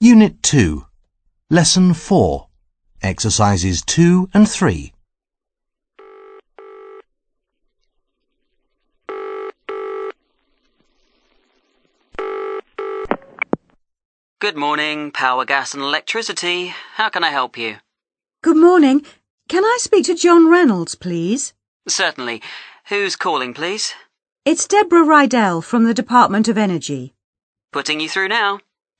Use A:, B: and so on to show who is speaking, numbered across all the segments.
A: Unit 2, Lesson 4, Exercises 2 and 3.
B: Good morning, Power, Gas and Electricity. How can I help you?
C: Good morning. Can I speak to John Reynolds, please?
B: Certainly. Who's calling, please?
C: It's Deborah Rydell from the Department of Energy.
B: Putting you through now.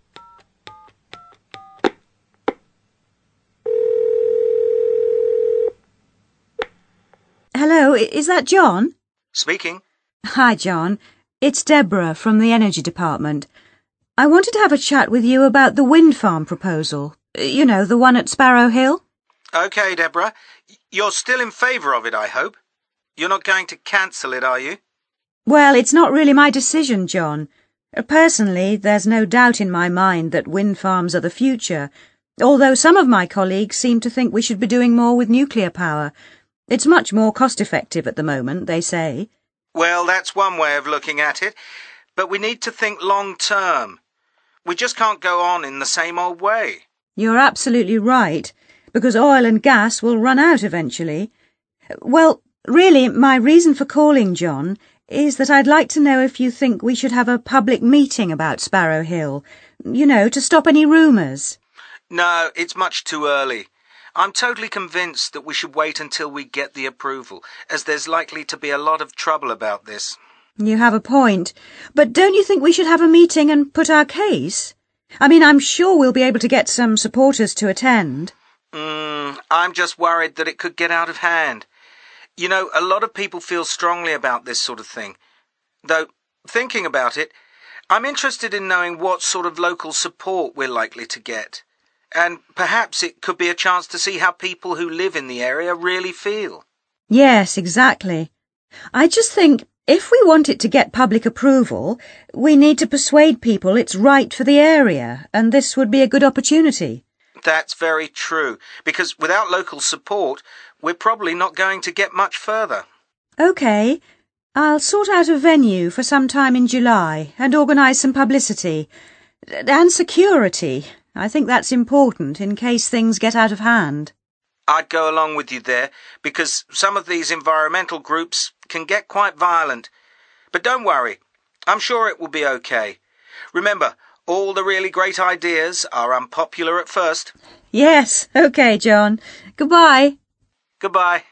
C: Hello, is that John?
D: Speaking.
C: Hi, John. It's Deborah from the Energy Department. I wanted to have a chat with you about the wind farm proposal. You know, the one at Sparrow Hill?
D: OK, Deborah. You're still in favour of it, I hope. You're not going to cancel it, are you?
C: Well, it's not really my decision, John. Personally, there's no doubt in my mind that wind farms are the future, although some of my colleagues seem to think we should be doing more with nuclear power. It's much more cost-effective at the moment, they say.
D: Well, that's one way of looking at it, but we need to think long-term. We just can't go on in the same old way.
C: You're absolutely right, because oil and gas will run out eventually. Well, really, my reason for calling, John, is that I'd like to know if you think we should have a public meeting about Sparrow Hill, you know, to stop any rumours.
D: No, it's much too early. I'm totally convinced that we should wait until we get the approval, as there's likely to be a lot of trouble about this.
C: You have a point. But don't you think we should have a meeting and put our case? I mean, I'm sure we'll be able to get some supporters to attend.
D: I'm just worried that it could get out of hand. You know, a lot of people feel strongly about this sort of thing. Though, thinking about it, I'm interested in knowing what sort of local support we're likely to get. And perhaps it could be a chance to see how people who live in the area really feel.
C: Yes, exactly. I just think if we want it to get public approval, we need to persuade people it's right for the area, and this would be a good opportunity.
D: That's very true, because without local support, we're probably not going to get much further.
C: OK, I'll sort out a venue for some time in July and organise some publicity. And security. I think that's important in case things get out of hand.
D: I'd go along with you there, because some of these environmental groups can get quite violent. But don't worry, I'm sure it will be okay. Remember, all the really great ideas are unpopular at first.
C: Yes, OK, John. Goodbye.
D: Goodbye.